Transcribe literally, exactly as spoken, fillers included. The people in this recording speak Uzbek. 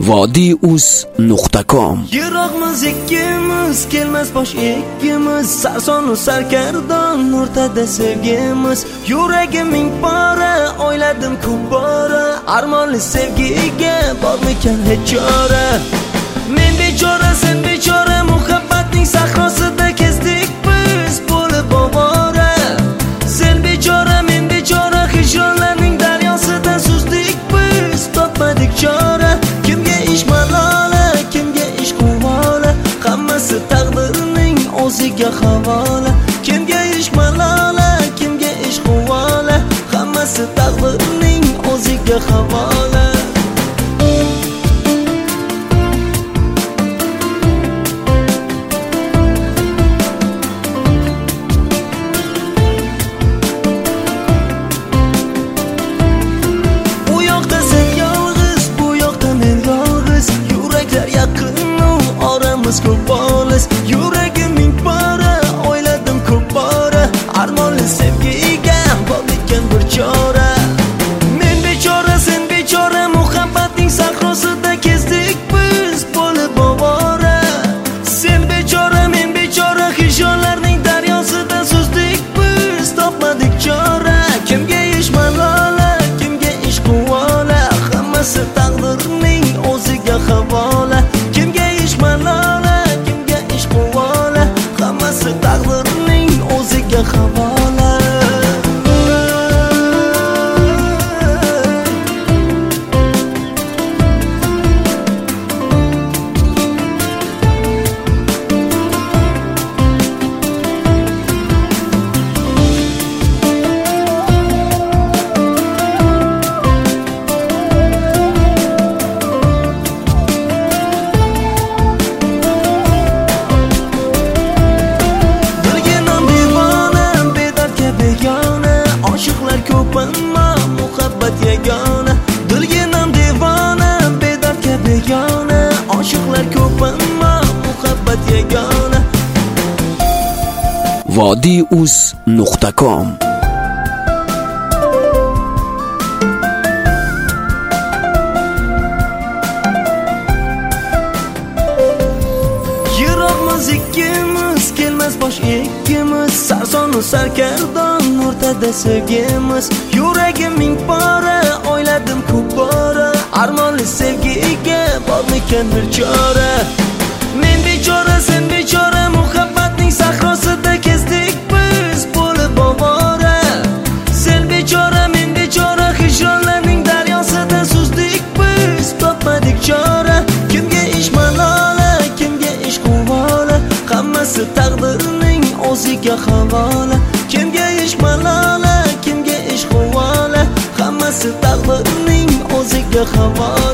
vodiy uz nuqta com. Yiroqmiz ikkimiz, kelmas bosh ikkimiz, sarsonu sarkardon o'rtada sevgimiz. Yuragim ming pora, o'yladim ko'p bora, armonli sevgiga bormikan hech chora. Men bechora, sen bechora, muhabbatning sahrosida kezdik biz bo'lib ovora. Sen bechora, men bechora, hijronlarning daryosida suzdik biz, topmadik chora. Kimga ish malola, kimga ish quvola, hammasi taqdirning o'ziga havola. Kimga ish malola, kimga ish quvola, hammasi taqdirning o'ziga havola. Ko'p olis, yuragim ming pora, o'yladim ko'p bora, armonli sevgiga bormikan bir chora. Men bechora, sen bechora, muhabbatning sahrosida kezdik biz bo'lib ovora. Sen bechora, men bechora, hijronlarning daryosida suzdik biz, topmadik chora. Kimga ish malola, kimga ish quvola, hammasi taqdirning o'ziga havola. Kimga ish malola, hammasi taqdirning o'ziga havola. Muhabbat yagona, dilginam devona, bedardga begona. Oshiqlar ko'p ammo muhabbat yagona. vodiy uz nuqta com. Yiroqmiz ikkimiz, kelmas bosh ikkimiz, sarsonu sarkardon o'rtada sevgimiz. Yuragim ming pora, o'yladim ko'p bora, armonli sevgiga bormikan bir chora. Men bechora, sen bechora, muhabbatning sahrosida kezdik biz bo'lib ovora. Sen bechora, men bechora, hijronlarning daryosida suzdik biz, topmadik chora. Kimga ish malola, kimga ish quvola, hammasi taqdirning o'ziga havola. Kimga ish malola, kimga ish quvola, hammasi taqdirning o'ziga havola.